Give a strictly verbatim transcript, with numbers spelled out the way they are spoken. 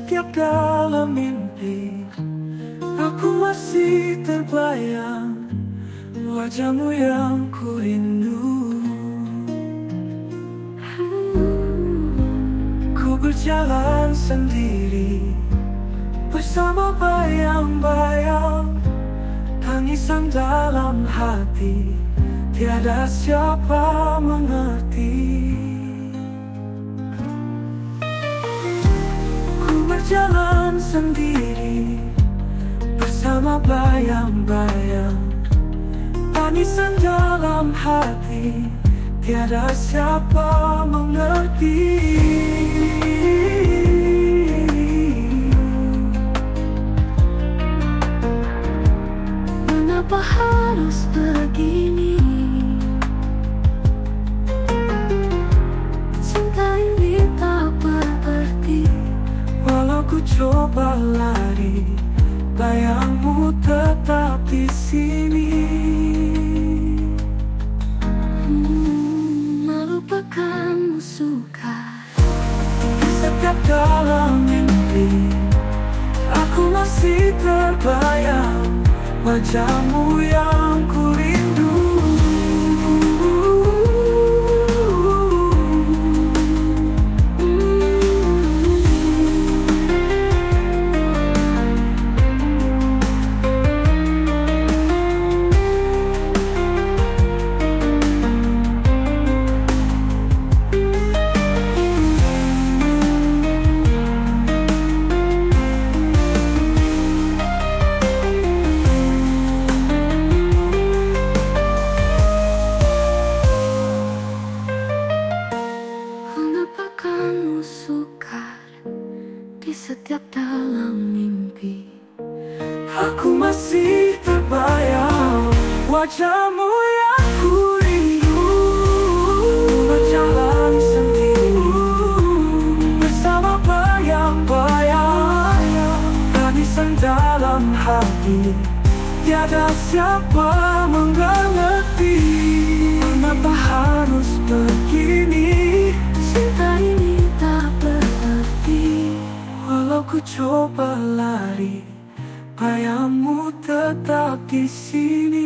setiap dalam mimpi, aku masih terbayang wajahmu yang ku rindu. Ku berjalan sendiri bersama bayang-bayang, tangisan dalam hati, tiada siapa mengerti. Ku berjalan sendiri bersama bayang-bayang, tangisan dalam hati, tiada siapa mengerti. Mengapa harus begini? Cinta ini tak berarti. Walau ku coba lari, bayangmu tetap di sini. Hmm, melupakanmu sukar. Di setiap dalam mimpi, aku masih terbayang wajahmu yang ku rindu. Melupakanmu sukar. Di setiap dalam mimpi, aku masih terbayang wajahmu yang ku rindu. Berjalan sendiri bersama bayang-bayang, tangisan dalam hati, tiada siapa mengerti. Mengapa harus begini? Cinta ini tak berarti. Walau ku coba lari, bayangmu tetap di sini.